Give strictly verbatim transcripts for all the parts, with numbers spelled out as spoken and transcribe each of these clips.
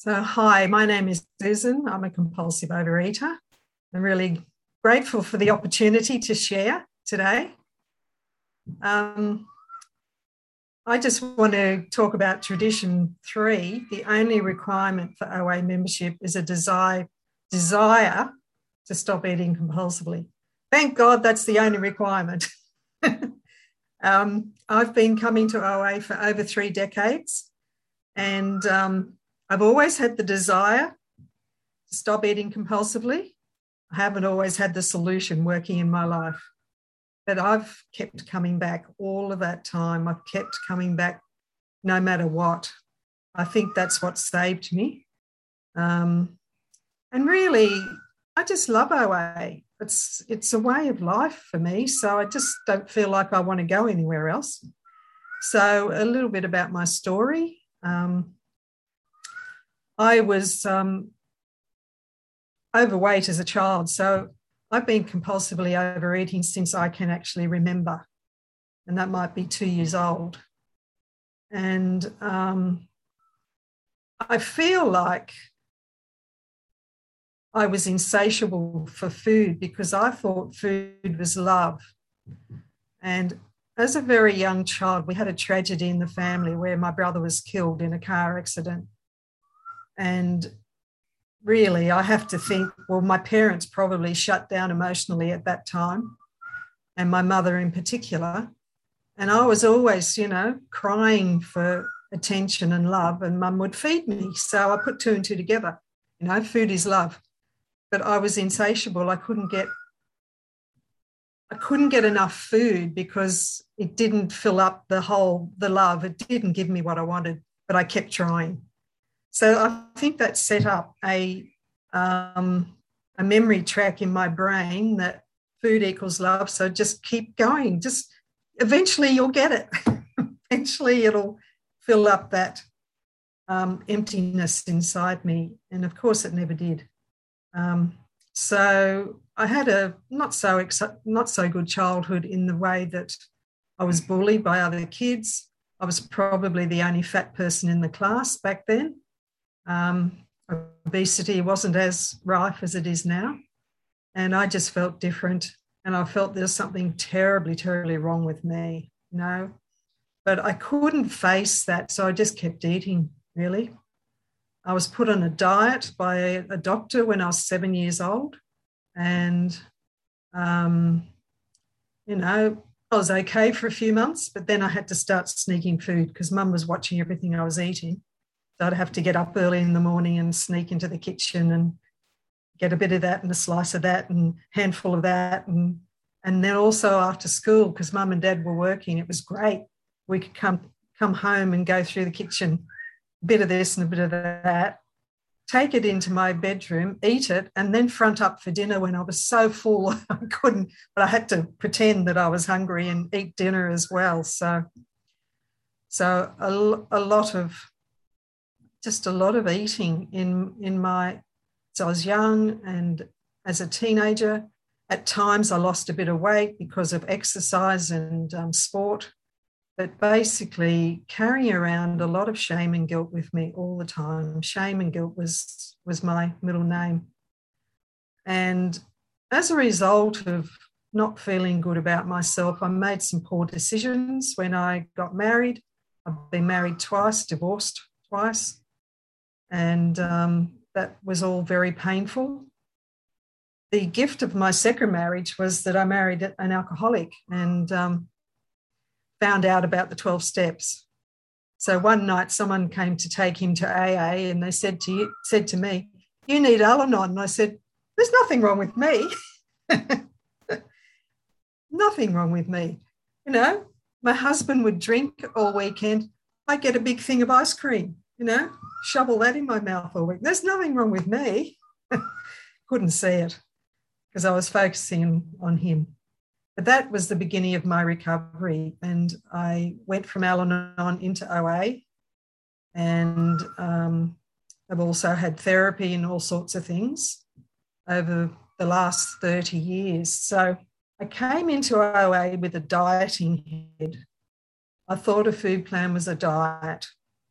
So, hi, my name is Susan. I'm a compulsive overeater. I'm really grateful for the opportunity to share today. Um, I just want to talk about Tradition three. The only requirement for O A membership is a desire, desire to stop eating compulsively. Thank God that's the only requirement. um, I've been coming to O A for over three decades, and um, I've always had the desire to stop eating compulsively. I haven't always had the solution working in my life, but I've kept coming back all of that time. I've kept coming back no matter what. I think that's what saved me. Um, and really, I just love O A. It's, it's a way of life for me, so I just don't feel like I want to go anywhere else. So a little bit about my story. Um, I was um, overweight as a child, so I've been compulsively overeating since I can actually remember, and that might be two years old. And um, I feel like I was insatiable for food because I thought food was love. And as a very young child, we had a tragedy in the family where my brother was killed in a car accident. And really, I have to think, well, my parents probably shut down emotionally at that time, and my mother in particular. And I was always, you know, crying for attention and love, and mum would feed me. So I put two and two together. You know, food is love. But I was insatiable. I couldn't get I couldn't get enough food because it didn't fill up the whole, the love. It didn't give me what I wanted, but I kept trying. So I think that set up a, um, a memory track in my brain that food equals love. So just keep going. Just eventually you'll get it. Eventually it'll fill up that um, emptiness inside me. And of course it never did. Um, so I had a not so ex- not so good childhood in the way that I was bullied by other kids. I was probably the only fat person in the class back then. Um, obesity wasn't as rife as it is now. And I just felt different. And I felt there was something terribly, terribly wrong with me, you know. But I couldn't face that. So I just kept eating, really. I was put on a diet by a, a doctor when I was seven years old. And, um, you know, I was okay for a few months, but then I had to start sneaking food because mum was watching everything I was eating. So I'd have to get up early in the morning and sneak into the kitchen and get a bit of that and a slice of that and a handful of that. And, and then also after school, because mum and dad were working, it was great. We could come, come home and go through the kitchen, a bit of this and a bit of that, take it into my bedroom, eat it, and then front up for dinner when I was so full I couldn't, but I had to pretend that I was hungry and eat dinner as well. So, so a, a lot of, just a lot of eating in, in my, so I was young and as a teenager. At times I lost a bit of weight because of exercise and um, sport, but basically carrying around a lot of shame and guilt with me all the time. Shame and guilt was, was my middle name. And as a result of not feeling good about myself, I made some poor decisions when I got married. I've been married twice, divorced twice. And um, that was all very painful. The gift of my second marriage was that I married an alcoholic and um, found out about the twelve steps. So one night someone came to take him to A A and they said to you, said to me, "You need Al-Anon." And I said, "There's nothing wrong with me." Nothing wrong with me. You know, my husband would drink all weekend. I'd get a big thing of ice cream, you know, shovel that in my mouth all week. There's nothing wrong with me. Couldn't see it because I was focusing on him. But that was the beginning of my recovery. And I went from Al-Anon into O A. And um, I've also had therapy and all sorts of things over the last thirty years. So I came into O A with a dieting head. I thought a food plan was a diet.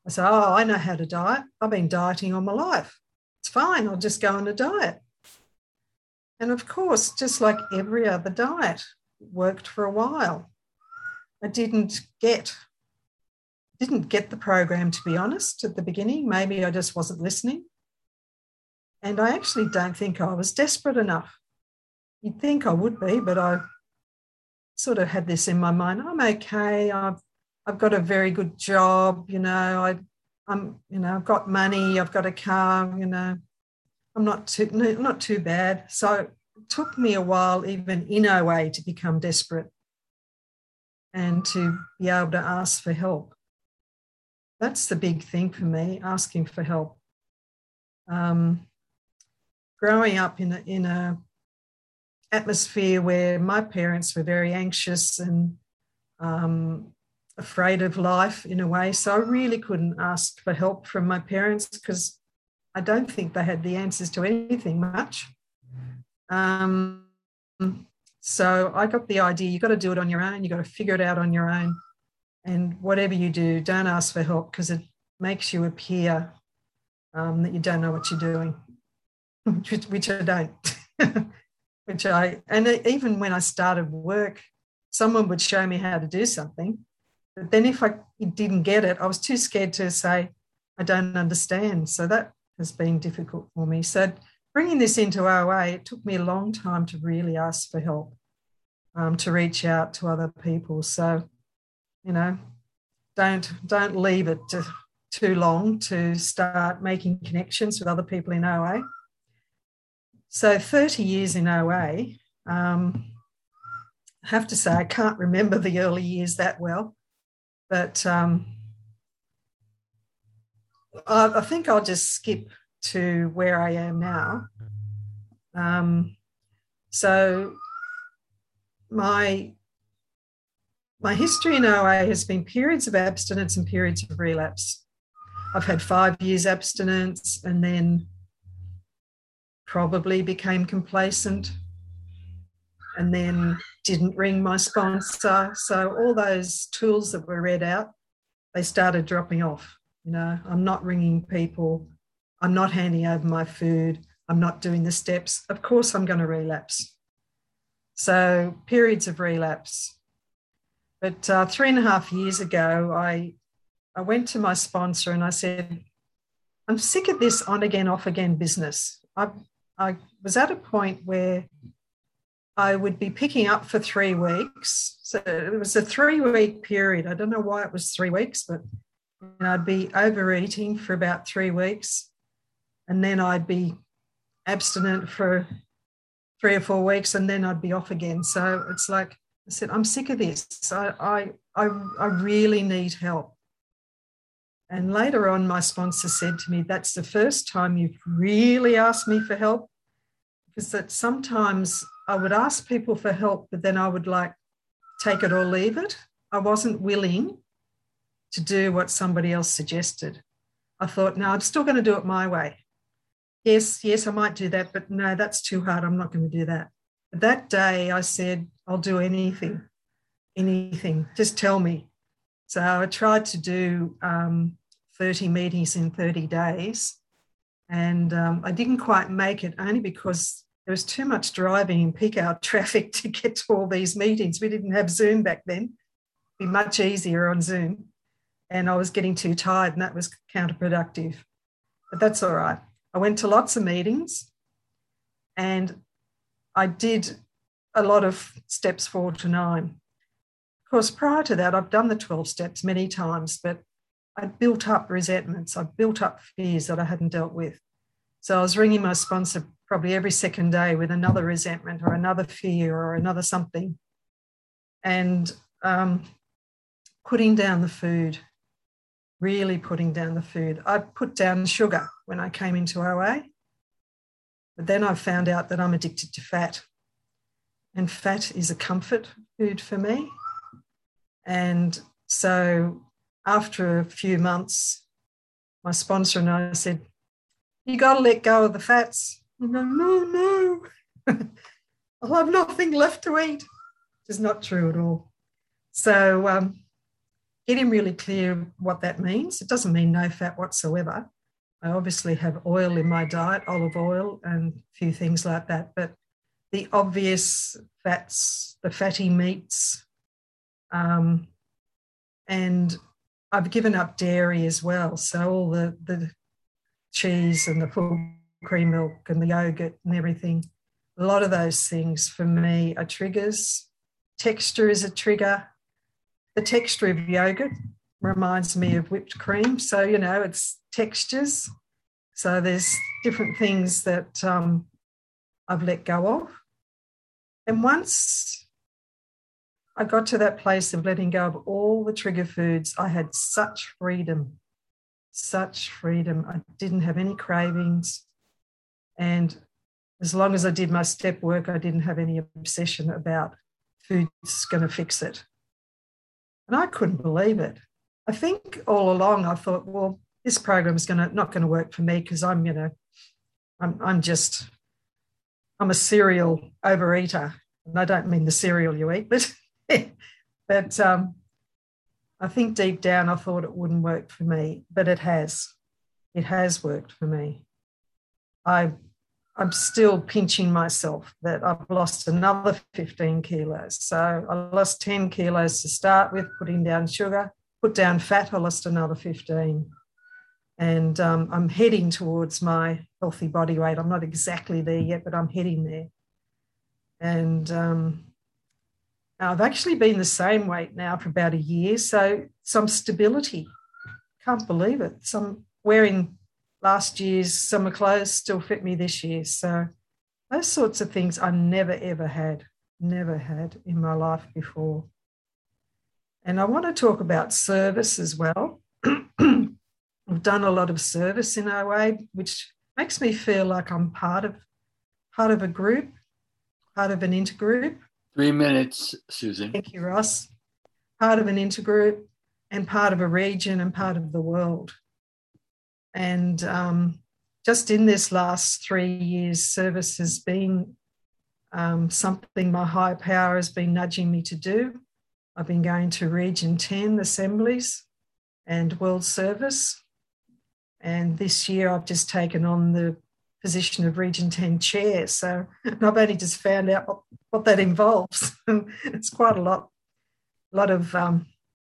I said, oh, I know how to diet. I've been dieting all my life. It's fine. I'll just go on a diet. And of course, just like every other diet, worked for a while. I didn't get, didn't get the program, to be honest, at the beginning. Maybe I just wasn't listening. And I actually don't think I was desperate enough. You'd think I would be, but I sort of had this in my mind. I'm okay. I've I've got a very good job. You know, I I'm you know I've got money. I've got a car. You know, I'm not too not too bad. So it took me a while, even in O A, to become desperate and to be able to ask for help. That's the big thing for me, asking for help. Um, growing up in a, in a atmosphere where my parents were very anxious and um, afraid of life in a way, so I really couldn't ask for help from my parents because I don't think they had the answers to anything much. Um, so I got the idea, you've got to do it on your own, you've got to figure it out on your own. And whatever you do, don't ask for help because it makes you appear um, that you don't know what you're doing, which, which I don't. which I, and even when I started work, someone would show me how to do something. But then if I didn't get it, I was too scared to say, I don't understand. So that has been difficult for me. So bringing this into O A, it took me a long time to really ask for help, um, to reach out to other people. So, you know, don't don't leave it to, too long to start making connections with other people in O A. So thirty years in O A, um, I have to say I can't remember the early years that well, but um, I, I think I'll just skip to where I am now. Um, so my My history in O A has been periods of abstinence and periods of relapse. I've had five years abstinence and then probably became complacent and then didn't ring my sponsor. So all those tools that were read out, they started dropping off. You know, I'm not ringing people. I'm not handing over my food. I'm not doing the steps. Of course, I'm going to relapse. So periods of relapse. But uh, three and a half years ago, I, I went to my sponsor and I said, I'm sick of this on again, off again business. I, I was at a point where I would be picking up for three weeks. So it was a three-week period. I don't know why it was three weeks, but you know, I'd be overeating for about three weeks and then I'd be abstinent for three or four weeks and then I'd be off again. So it's like, I said, I'm sick of this. I, I, I, I really need help. And later on, my sponsor said to me, that's the first time you've really asked me for help. Because that sometimes I would ask people for help, but then I would like take it or leave it. I wasn't willing to do what somebody else suggested. I thought, no, I'm still going to do it my way. Yes, yes, I might do that, but no, that's too hard. I'm not going to do that. But that day I said, I'll do anything, anything, just tell me. So I tried to do um, thirty meetings in thirty days and um, I didn't quite make it only because there was too much driving in peak hour traffic to get to all these meetings. We didn't have Zoom back then. It'd be much easier on Zoom. And I was getting too tired and that was counterproductive. But that's all right. I went to lots of meetings and I did a lot of steps four to nine. Of course, prior to that, I've done the twelve steps many times, but I built up resentments. I built up fears that I hadn't dealt with. So I was ringing my sponsor probably every second day with another resentment or another fear or another something and um, putting down the food, really putting down the food. I put down sugar when I came into O A, but then I found out that I'm addicted to fat. And fat is a comfort food for me. And so after a few months, my sponsor and I said, you got to let go of the fats. I'm going, no, no. I'll have nothing left to eat. Which is not true at all. So um, getting really clear what that means. It doesn't mean no fat whatsoever. I obviously have oil in my diet, olive oil and a few things like that, but the obvious fats, the fatty meats, um, and I've given up dairy as well. So all the, the cheese and the full cream milk and the yogurt and everything, a lot of those things for me are triggers. Texture is a trigger. The texture of yogurt reminds me of whipped cream. So, you know, it's textures. So there's different things that um, I've let go of. And once I got to that place of letting go of all the trigger foods, I had such freedom, such freedom. I didn't have any cravings. And as long as I did my step work, I didn't have any obsession about food's going to fix it. And I couldn't believe it. I think all along I thought, well, this program is going to not going to work for me because I'm, you know, I'm, I'm just, I'm a cereal overeater. And I don't mean the cereal you eat, but, but um, I think deep down I thought it wouldn't work for me, but it has. It has worked for me. I, I'm still pinching myself that I've lost another fifteen kilos. So I lost ten kilos to start with, putting down sugar, put down fat, I lost another fifteen. And um, I'm heading towards my healthy body weight. I'm not exactly there yet, but I'm heading there. And um, I've actually been the same weight now for about a year. So some stability. Can't believe it. Some wearing last year's summer clothes still fit me this year. So those sorts of things I never, ever had, never had in my life before. And I want to talk about service as well. I've done a lot of service in O A, which makes me feel like I'm part of part of a group, part of an intergroup. Three minutes, Susan. Thank you, Ross. Part of an intergroup and part of a region and part of the world. And um, just in this last three years, service has been um, something my higher power has been nudging me to do. I've been going to Region ten assemblies and World Service. And this year I've just taken on the position of Region ten chair. So I've only just found out what, what that involves. It's quite a lot, lot of um,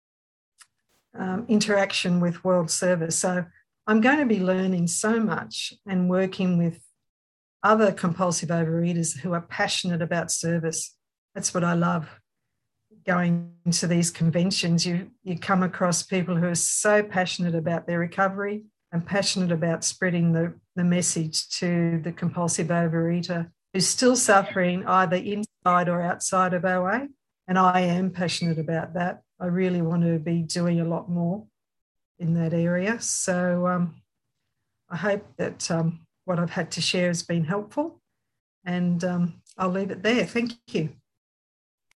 um, interaction with World Service. So I'm going to be learning so much and working with other compulsive overeaters who are passionate about service. That's what I love. Going to these conventions, you, you come across people who are so passionate about their recovery and passionate about spreading the, the message to the compulsive overeater who's still suffering either inside or outside of O A. And I am passionate about that. I really want to be doing a lot more in that area. So um, I hope that um, what I've had to share has been helpful, and um, I'll leave it there. Thank you.